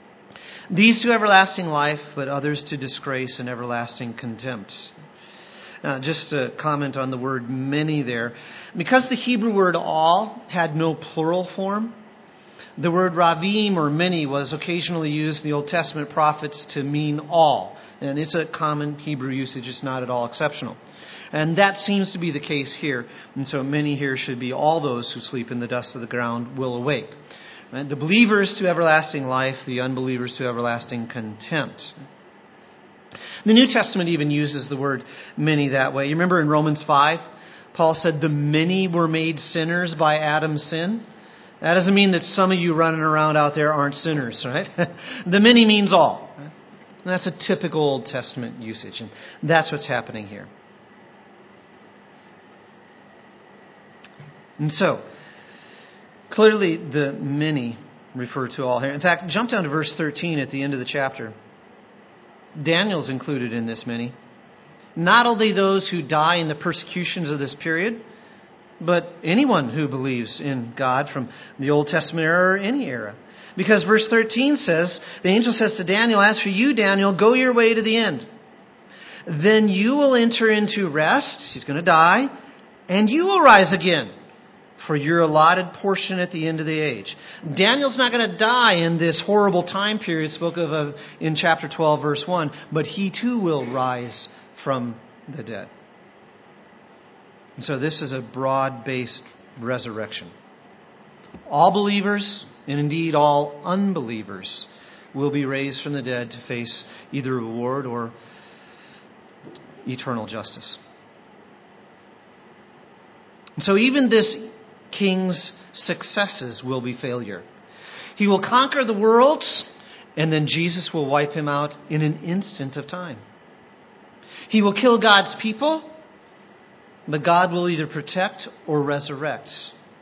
These to everlasting life, but others to disgrace and everlasting contempt. Just to comment on the word many there. Because the Hebrew word all had no plural form, the word ravim or many was occasionally used in the Old Testament prophets to mean all. And it's a common Hebrew usage. It's not at all exceptional. And that seems to be the case here. And so many here should be all those who sleep in the dust of the ground will awake. Right? The believers to everlasting life, the unbelievers to everlasting contempt. The New Testament even uses the word many that way. You remember in Romans 5, Paul said the many were made sinners by Adam's sin. That doesn't mean that some of you running around out there aren't sinners, right? The many means all. Right? And that's a typical Old Testament usage. And that's what's happening here. And so, clearly the many refer to all here. In fact, jump down to verse 13 at the end of the chapter. Daniel's included in this many. Not only those who die in the persecutions of this period, but anyone who believes in God from the Old Testament era or any era. Because verse 13 says, the angel says to Daniel, as for you, Daniel, go your way to the end. Then you will enter into rest. He's going to die. And you will rise again for your allotted portion at the end of the age. Daniel's not going to die in this horrible time period spoken of in chapter 12, verse 1, but he too will rise from the dead. And so this is a broad-based resurrection. All believers, and indeed all unbelievers, will be raised from the dead to face either reward or eternal justice. And so even this king's successes will be failure. He will conquer the worlds, and then Jesus will wipe him out in an instant of time. He will kill God's people, but God will either protect or resurrect.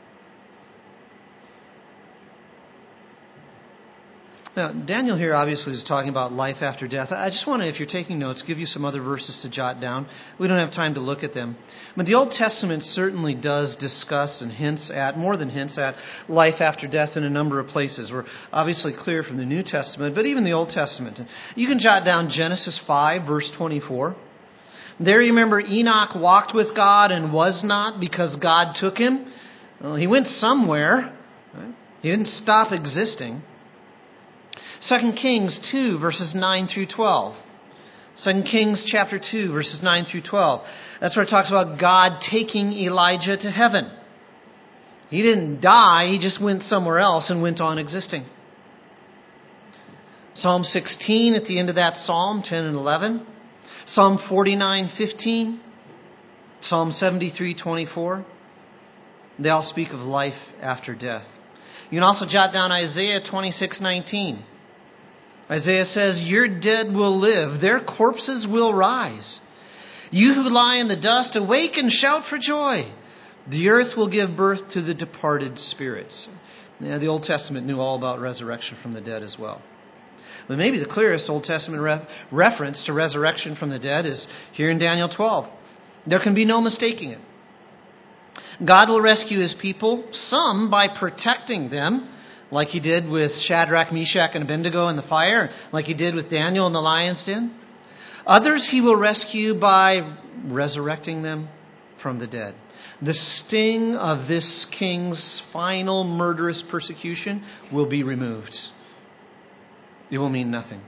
Now, Daniel here obviously is talking about life after death. I just want to, if you're taking notes, give you some other verses to jot down. We don't have time to look at them. But the Old Testament certainly does discuss and hints at, more than hints at, life after death in a number of places. We're obviously clear from the New Testament, but even the Old Testament. You can jot down Genesis 5, verse 24. There you remember Enoch walked with God and was not because God took him. Well, he went somewhere. Right? He didn't stop existing. 2 Kings 2, verses 9 through 12. 2 Kings chapter 2, verses 9 through 12. That's where it talks about God taking Elijah to heaven. He didn't die, he just went somewhere else and went on existing. Psalm 16 at the end of that psalm, 10 and 11. Psalm 49:15. Psalm 73:24. They all speak of life after death. You can also jot down Isaiah 26:19. Isaiah says, your dead will live, their corpses will rise. You who lie in the dust, awake and shout for joy. The earth will give birth to the departed spirits. Now, the Old Testament knew all about resurrection from the dead as well. But maybe the clearest Old Testament reference to resurrection from the dead is here in Daniel 12. There can be no mistaking it. God will rescue his people, some by protecting them, like he did with Shadrach, Meshach, and Abednego in the fire, like he did with Daniel in the lion's den. Others he will rescue by resurrecting them from the dead. The sting of this king's final murderous persecution will be removed. It will mean nothing.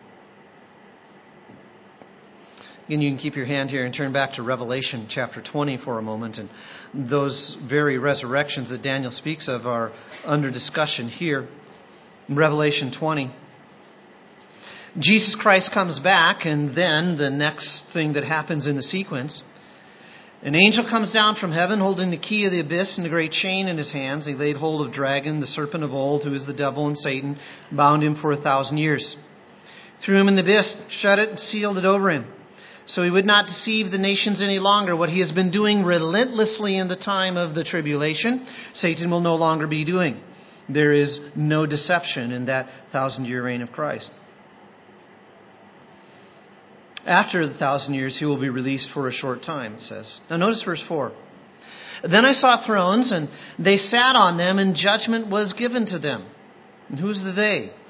Again, you can keep your hand here and turn back to Revelation chapter 20 for a moment. And those very resurrections that Daniel speaks of are under discussion here. In Revelation 20, Jesus Christ comes back, and then the next thing that happens in the sequence, an angel comes down from heaven holding the key of the abyss and a great chain in his hands. He laid hold of dragon, the serpent of old, who is the devil and Satan, bound him for 1,000 years. Threw him in the abyss, shut it, and sealed it over him. So he would not deceive the nations any longer. What he has been doing relentlessly in the time of the tribulation, Satan will no longer be doing. There is no deception in that 1,000-year reign of Christ. After the 1,000 years, he will be released for a short time, it says. Now notice verse 4. Then I saw thrones, and they sat on them, and judgment was given to them. And who's the they?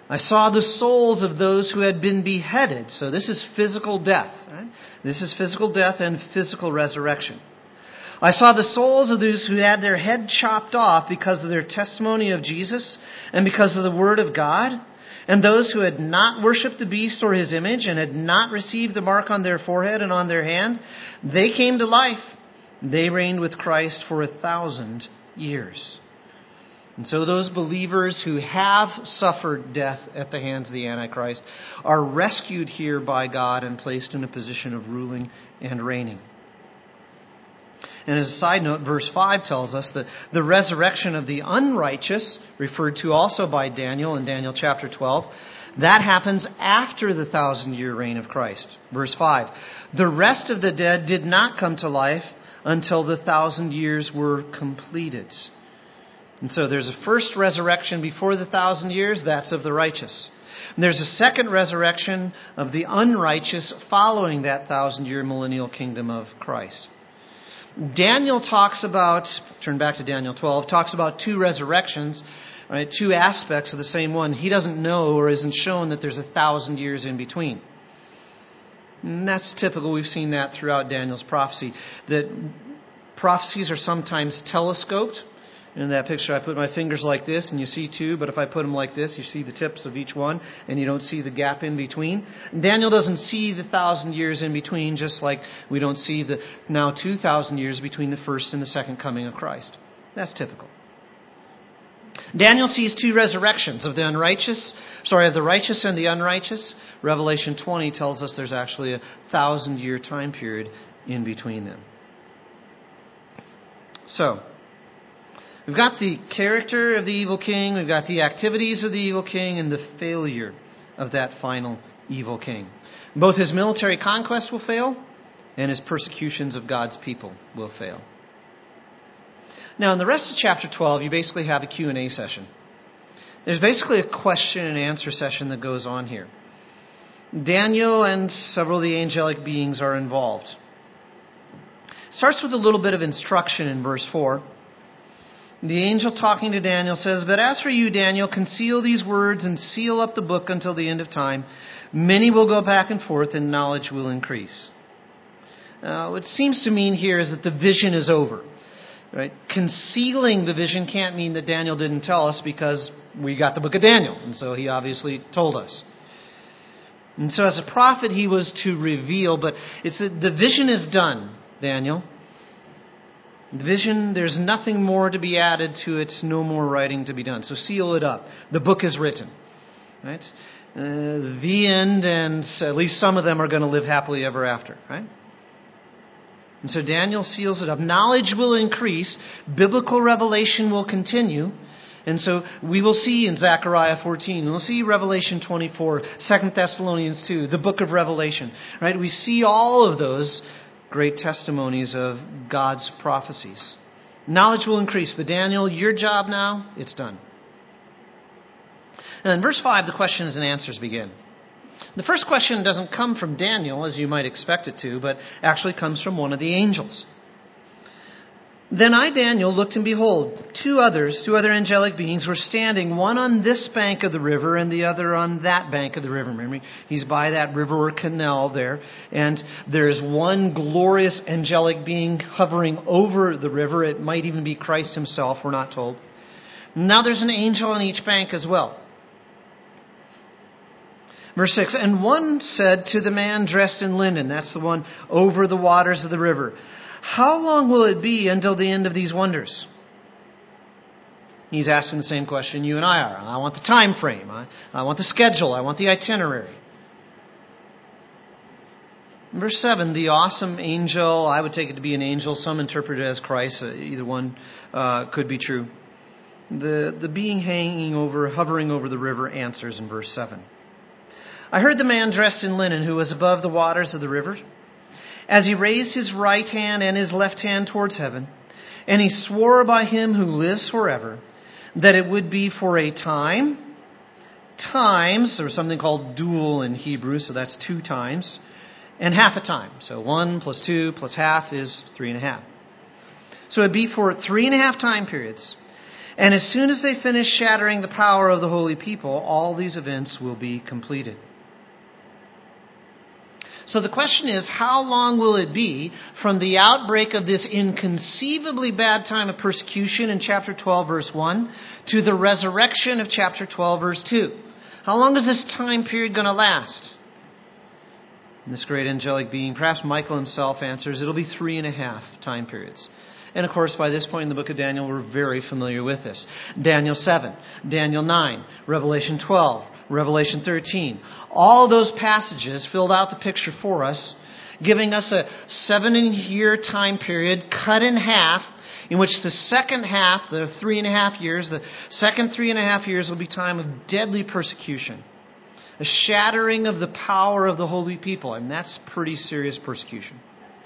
I saw the souls of those who had been beheaded. So this is physical death. Right? This is physical death and physical resurrection. I saw the souls of those who had their head chopped off because of their testimony of Jesus and because of the word of God, and those who had not worshipped the beast or his image and had not received the mark on their forehead and on their hand. They came to life. They reigned with Christ for 1,000 years. And so those believers who have suffered death at the hands of the Antichrist are rescued here by God and placed in a position of ruling and reigning. And as a side note, verse 5 tells us that the resurrection of the unrighteous, referred to also by Daniel in Daniel chapter 12, that happens after the 1,000-year reign of Christ. Verse 5, the rest of the dead did not come to life until the 1,000 years were completed. And so there's a first resurrection before the 1,000 years, that's of the righteous. And there's a second resurrection of the unrighteous following that 1,000-year millennial kingdom of Christ. Daniel talks about, turn back to Daniel 12, talks about two resurrections, right, two aspects of the same one. He doesn't know or isn't shown that there's 1,000 years in between. And that's typical. We've seen that throughout Daniel's prophecy, that prophecies are sometimes telescoped. In that picture, I put my fingers like this, and you see two. But if I put them like this, you see the tips of each one, and you don't see the gap in between. Daniel doesn't see the 1,000 years in between, just like we don't see the now 2,000 years between the first and the second coming of Christ. That's typical. Daniel sees two resurrections of the righteous and the unrighteous. Revelation 20 tells us there's actually a 1,000-year time period in between them. So, we've got the character of the evil king, we've got the activities of the evil king, and the failure of that final evil king. Both his military conquest will fail, and his persecutions of God's people will fail. Now, in the rest of chapter 12, you basically have a Q&A session. There's basically a question and answer session that goes on here. Daniel and several of the angelic beings are involved. It starts with a little bit of instruction in verse 4. The angel talking to Daniel says, "But as for you, Daniel, conceal these words and seal up the book until the end of time. Many will go back and forth, and knowledge will increase." What it seems to mean here is that the vision is over. Right? Concealing the vision can't mean that Daniel didn't tell us, because we got the book of Daniel, and so he obviously told us. And so as a prophet, he was to reveal, but the vision is done, Daniel. The vision, there's nothing more to be added to it, no more writing to be done. So seal it up. The book is written. Right? The end, and at least some of them are going to live happily ever after. Right? And so Daniel seals it up. Knowledge will increase. Biblical revelation will continue. And so we will see in Zechariah 14, we'll see Revelation 24, 2 Thessalonians 2, the book of Revelation. Right? We see all of those great testimonies of God's prophecies. Knowledge will increase. But Daniel, your job now, it's done. And in verse 5, the questions and answers begin. The first question doesn't come from Daniel, as you might expect it to, but actually comes from one of the angels. "Then I, Daniel, looked, and behold, two other angelic beings were standing, one on this bank of the river and the other on that bank of the river." Remember, he's by that river or canal there. And there's one glorious angelic being hovering over the river. It might even be Christ himself, we're not told. Now there's an angel on each bank as well. Verse 6, "And one said to the man dressed in linen," that's the one over the waters of the river, "How long will it be until the end of these wonders?" He's asking the same question you and I are. I want the time frame. I want the schedule. I want the itinerary. Verse 7, the awesome angel, I would take it to be an angel, some interpret it as Christ. Either one could be true. The being hovering over the river answers in verse 7. "I heard the man dressed in linen who was above the waters of the river, as he raised his right hand and his left hand towards heaven, and he swore by him who lives forever, that it would be for a time, times," there's something called dual in Hebrew, so that's 2 times, "and half a time." So 1 plus 2 plus half is 3.5. So it'd be for 3.5 time periods. And as soon as they finish shattering the power of the holy people, all these events will be completed. So the question is, how long will it be from the outbreak of this inconceivably bad time of persecution in chapter 12, verse 1, to the resurrection of chapter 12, verse 2? How long is this time period going to last? And this great angelic being, perhaps Michael himself, answers, it'll be 3.5 time periods. And of course, by this point in the book of Daniel, we're very familiar with this. Daniel 7, Daniel 9, Revelation 12, Revelation 13. All those passages filled out the picture for us, giving us a 7-year time period cut in half, in which the second half, the 3.5 years, the second 3.5 years will be time of deadly persecution. A shattering of the power of the holy people. And that's pretty serious persecution.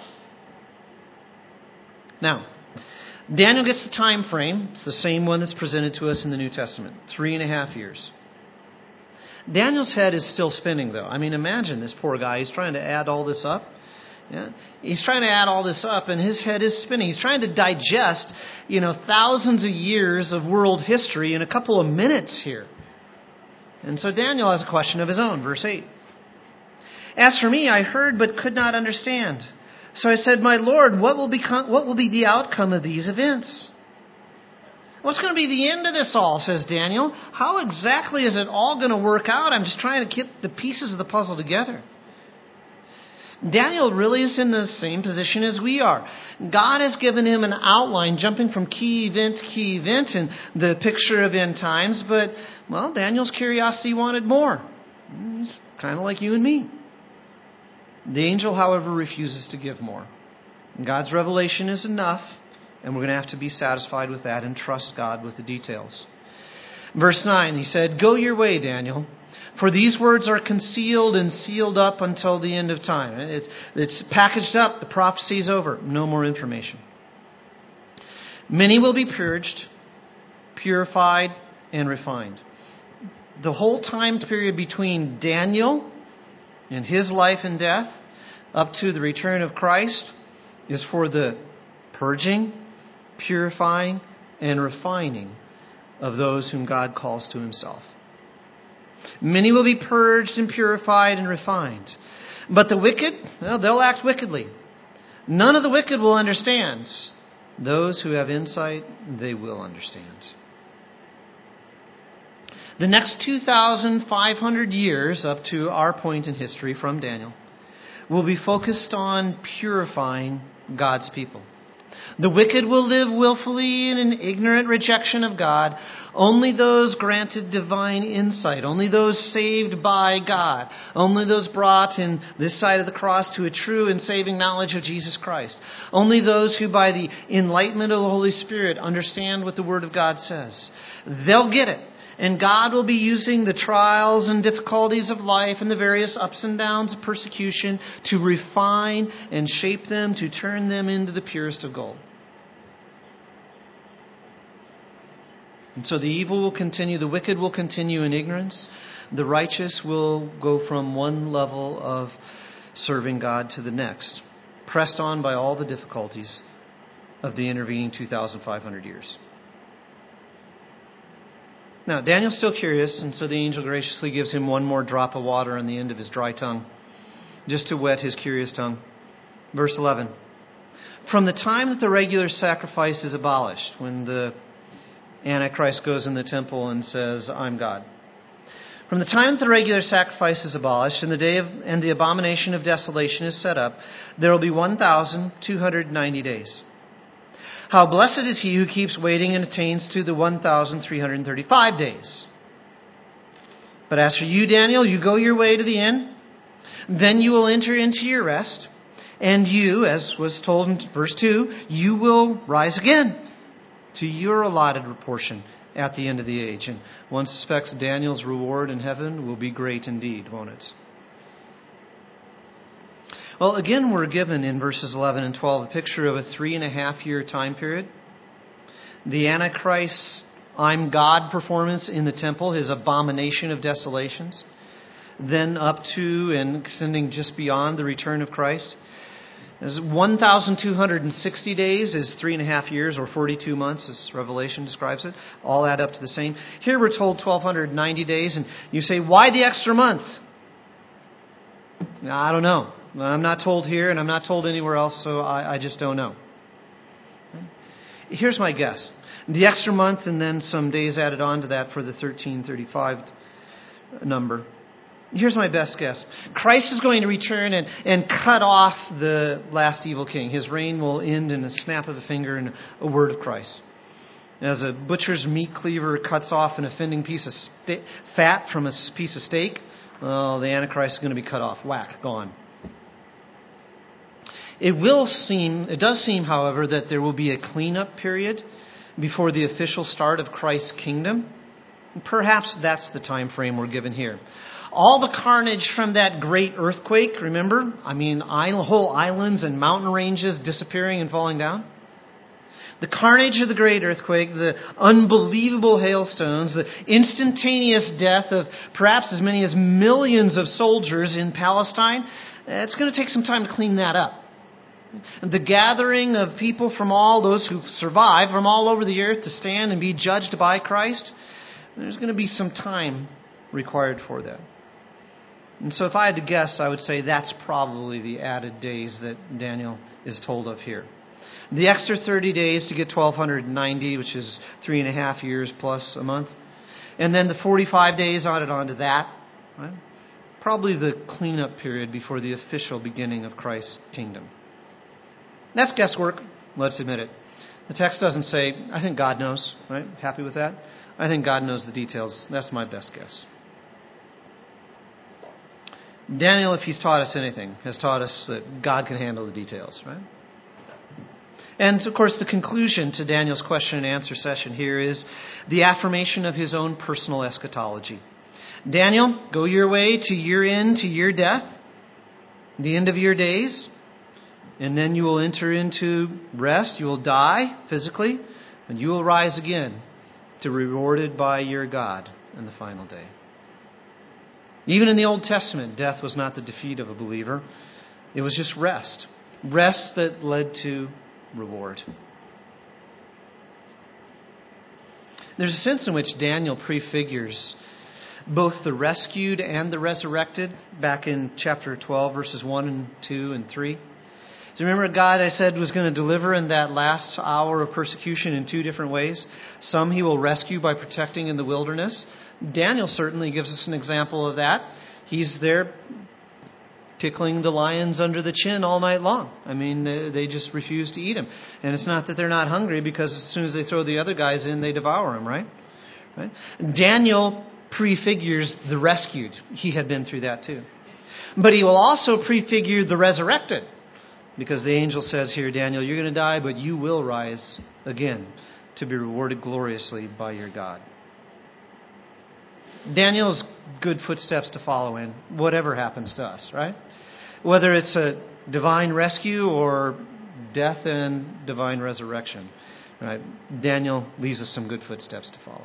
Now, Daniel gets the time frame. It's the same one that's presented to us in the New Testament. 3.5 years. Daniel's head is still spinning, though. I mean, imagine this poor guy. He's trying to add all this up. Yeah? He's trying to add all this up, and his head is spinning. He's trying to digest, thousands of years of world history in a couple of minutes here. And so Daniel has a question of his own. Verse 8. As for me, I heard but could not understand. So I said, my Lord, what will be the outcome of these events? What's going to be the end of this all, says Daniel. How exactly is it all going to work out? I'm just trying to get the pieces of the puzzle together. Daniel really is in the same position as we are. God has given him an outline, jumping from key event to key event in the picture of end times. But, Daniel's curiosity wanted more. He's kind of like you and me. The angel, however, refuses to give more. God's revelation is enough, and we're going to have to be satisfied with that and trust God with the details. Verse 9, he said, go your way, Daniel, for these words are concealed and sealed up until the end of time. It's packaged up. The prophecy is over. No more information. Many will be purged, purified, and refined. The whole time period between Daniel and his life and death up to the return of Christ is for the purging, purifying, and refining of those whom God calls to himself. Many will be purged and purified and refined. But the wicked, they'll act wickedly. None of the wicked will understand. Those who have insight, they will understand. The next 2,500 years, up to our point in history from Daniel, will be focused on purifying God's people. The wicked will live willfully in an ignorant rejection of God. Only those granted divine insight, only those saved by God, only those brought in this side of the cross to a true and saving knowledge of Jesus Christ, only those who by the enlightenment of the Holy Spirit understand what the Word of God says. They'll get it. And God will be using the trials and difficulties of life and the various ups and downs of persecution to refine and shape them, to turn them into the purest of gold. And so the evil will continue, the wicked will continue in ignorance. The righteous will go from one level of serving God to the next, pressed on by all the difficulties of the intervening 2,500 years. Now, Daniel's still curious, and so the angel graciously gives him one more drop of water on the end of his dry tongue, just to wet his curious tongue. Verse 11. From the time that the regular sacrifice is abolished, when the Antichrist goes in the temple and says, I'm God. From the time that the regular sacrifice is abolished and the abomination of desolation is set up, there will be 1,290 days. How blessed is he who keeps waiting and attains to the 1,335 days. But as for you, Daniel, you go your way to the end. Then you will enter into your rest. And you, as was told in verse 2, you will rise again to your allotted portion at the end of the age. And one suspects Daniel's reward in heaven will be great indeed, won't it? Well, again, we're given in verses 11 and 12 a picture of a 3.5-year time period. The Antichrist's I'm God performance in the temple, his abomination of desolations. Then up to and extending just beyond the return of Christ. As 1,260 days is 3.5 years, or 42 months, as Revelation describes it. All add up to the same. Here we're told 1,290 days, and you say, why the extra month? I don't know. I'm not told here, and I'm not told anywhere else, so I just don't know. Here's my guess. The extra month and then some days added on to that for the 1335 number. Here's my best guess. Christ is going to return and cut off the last evil king. His reign will end in a snap of a finger and a word of Christ. As a butcher's meat cleaver cuts off an offending piece of fat from a piece of steak, well, the Antichrist is going to be cut off. Whack, gone. It does seem, however, that there will be a cleanup period before the official start of Christ's kingdom. Perhaps that's the time frame we're given here. All the carnage from that great earthquake, remember? Whole islands and mountain ranges disappearing and falling down. The carnage of the great earthquake, the unbelievable hailstones, the instantaneous death of perhaps as many as millions of soldiers in Palestine, it's going to take some time to clean that up. The gathering of people from all those who survive from all over the earth to stand and be judged by Christ, there's going to be some time required for that. And so if I had to guess, I would say that's probably the added days that Daniel is told of here. The extra 30 days to get 1,290, which is 3.5 years plus a month. And then the 45 days added on to that. Right? Probably the cleanup period before the official beginning of Christ's kingdom. That's guesswork. Let's admit it. The text doesn't say, I think God knows. Right? Happy with that? I think God knows the details. That's my best guess. Daniel, if he's taught us anything, has taught us that God can handle the details, right? And, of course, the conclusion to Daniel's question and answer session here is the affirmation of his own personal eschatology. Daniel, go your way to your end, to your death, the end of your days, and then you will enter into rest. You will die physically, and you will rise again to be rewarded by your God in the final day. Even in the Old Testament, death was not the defeat of a believer. It was just rest. Rest that led to reward. There's a sense in which Daniel prefigures both the rescued and the resurrected back in chapter 12, verses 1 and 2 and 3. So remember, God, I said, was going to deliver in that last hour of persecution in two different ways. Some he will rescue by protecting in the wilderness. Daniel certainly gives us an example of that. He's there tickling the lions under the chin all night long. They just refuse to eat him. And it's not that they're not hungry, because as soon as they throw the other guys in, they devour him, right? Daniel prefigures the rescued. He had been through that too. But he will also prefigure the resurrected. Because the angel says here, Daniel, you're going to die, but you will rise again to be rewarded gloriously by your God. Daniel's good footsteps to follow in, whatever happens to us, right? Whether it's a divine rescue or death and divine resurrection, right? Daniel leaves us some good footsteps to follow.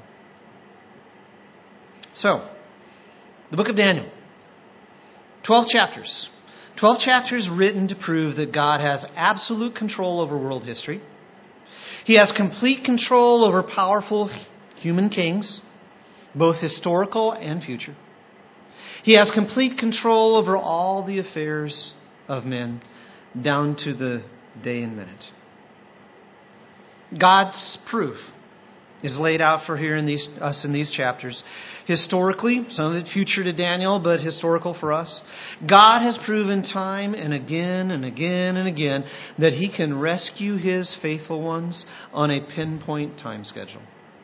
So, the book of Daniel, 12 chapters. 12 chapters written to prove that God has absolute control over world history. He has complete control over powerful human kings, both historical and future. He has complete control over all the affairs of men, down to the day and minute. God's proof is laid out for here in these chapters. Historically, some of it future to Daniel, but historical for us. God has proven time and again and again and again that He can rescue His faithful ones on a pinpoint time schedule.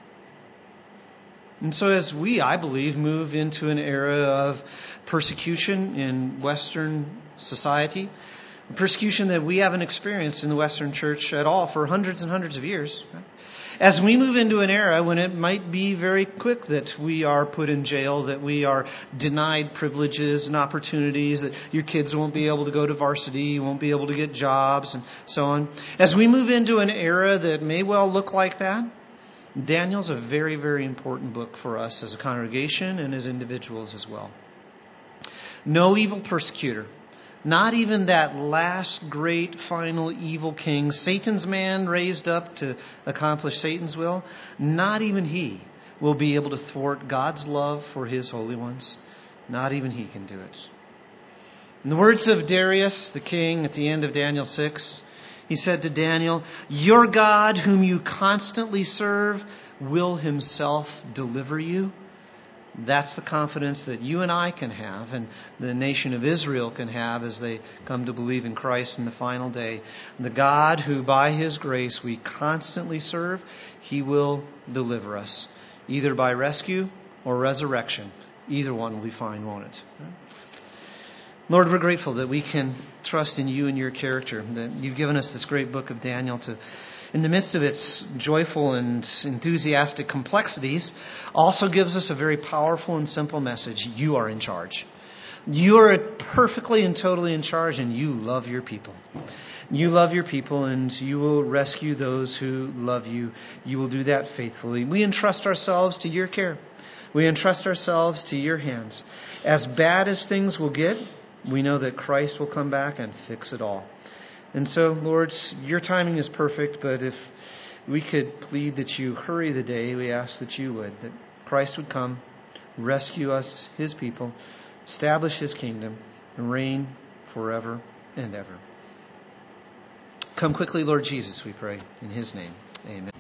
And so as we, I believe, move into an era of persecution in Western society, persecution that we haven't experienced in the Western church at all for hundreds and hundreds of years, right? As we move into an era when it might be very quick that we are put in jail, that we are denied privileges and opportunities, that your kids won't be able to go to varsity, won't be able to get jobs, and so on. As we move into an era that may well look like that, Daniel's a very, very important book for us as a congregation and as individuals as well. No evil persecutor, Not even that last great final evil king, Satan's man raised up to accomplish Satan's will, not even he will be able to thwart God's love for his holy ones. Not even he can do it. In the words of Darius, the king, at the end of Daniel 6, he said to Daniel, "Your God, whom you constantly serve, will himself deliver you." That's the confidence that you and I can have, and the nation of Israel can have as they come to believe in Christ in the final day. The God who by his grace we constantly serve, he will deliver us, either by rescue or resurrection. Either one will be fine, won't it? Lord, we're grateful that we can trust in you and your character, that you've given us this great book of Daniel to, in the midst of its joyful and enthusiastic complexities, also gives us a very powerful and simple message. You are in charge. You are perfectly and totally in charge, and you love your people. You love your people, and you will rescue those who love you. You will do that faithfully. We entrust ourselves to your care. We entrust ourselves to your hands. As bad as things will get, we know that Christ will come back and fix it all. And so, Lord, your timing is perfect, but if we could plead that you hurry the day, we ask that you would, that Christ would come, rescue us, his people, establish his kingdom, and reign forever and ever. Come quickly, Lord Jesus, we pray. In his name, amen.